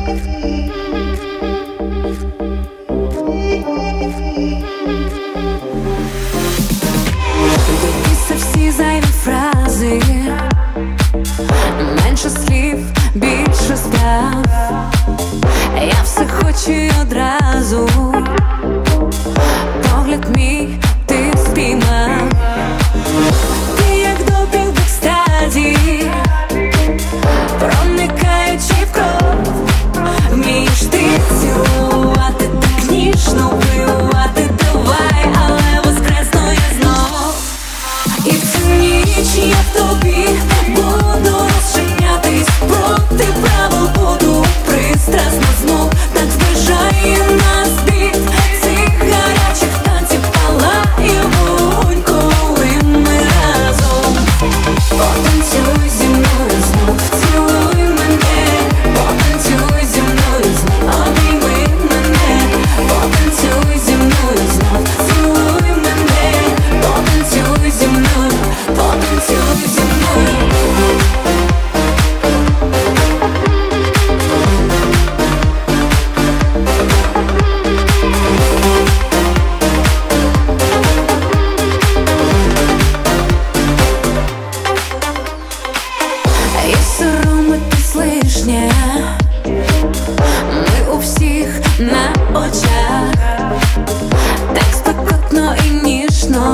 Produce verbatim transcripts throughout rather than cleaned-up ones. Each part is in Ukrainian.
Після всі зайві фрази, менше слів, більше справ. Я все хочу й одразу, погляд мій ти спіймав. Ти як допінг в екстазі, проникаючи в кров, вмієш ти цілувати, так ніжно вбивати. Давай, але воскресну я знов. І в цю ніч я в тобі буду розчинятись, проти правил буду пристрасно знов. Так зближає нас біт цих гарячих танців, палає вогонь, коли ми разом. Потанцюй зі мною знов, цілуй мене, потанцюй зі мною знов, обійми мене, потанцюй зі мною знов, цілуй мене, потанцюй зі мною, потанцюй зі мною. І соромитись лишнє, ми у всіх на очах, так спекотно і ніжно,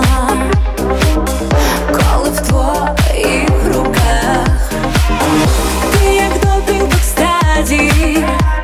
коли в твоїх руках. Ти як допінг в екстазі,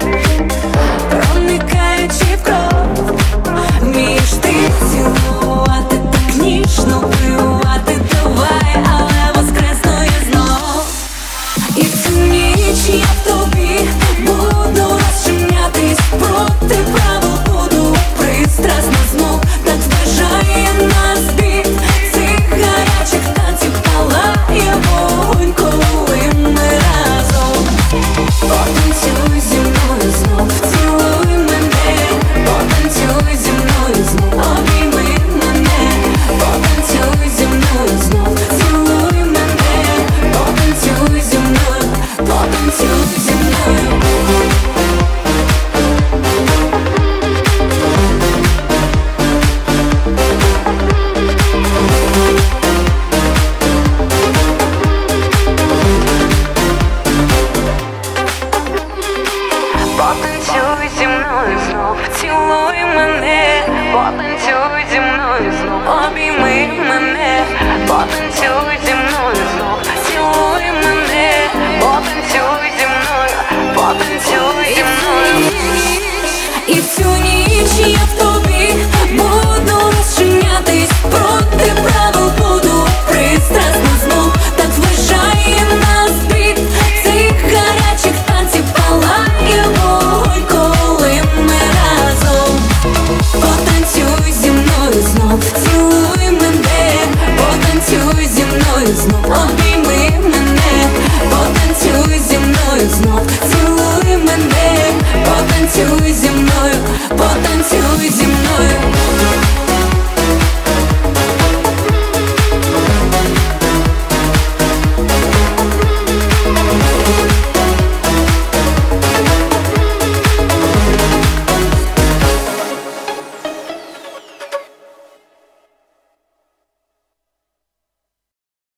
проникаючи в кров, вмієш ти цілувати, так ніжно вбивати. Давай, але воскресну я знов. І в цю ніч я в тобі буду розчинятись, проти правил буду пристрасно знов. Так зближає нас біт цих гарячих танців, палає вогонь, коли ми разом. Потанцюй зі мною знов, цілуй мене, потанцюй зі мною знов, обійми мене, потанцюй зі мною знов, цілуй мене, потанцюй зі мною, потанцюй зі мною. Потанцюй зі мною знов, цілуй мене, потанцюй зі мною знов, обійми мене, потанцюй зі мною.